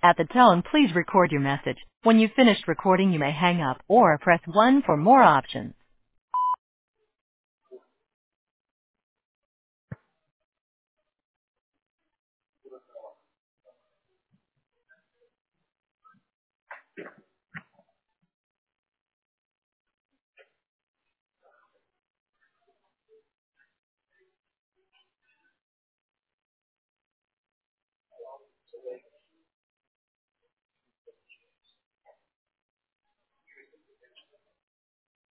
At the tone, please record your message. When you've finished recording, you may hang up or press 1 for more options.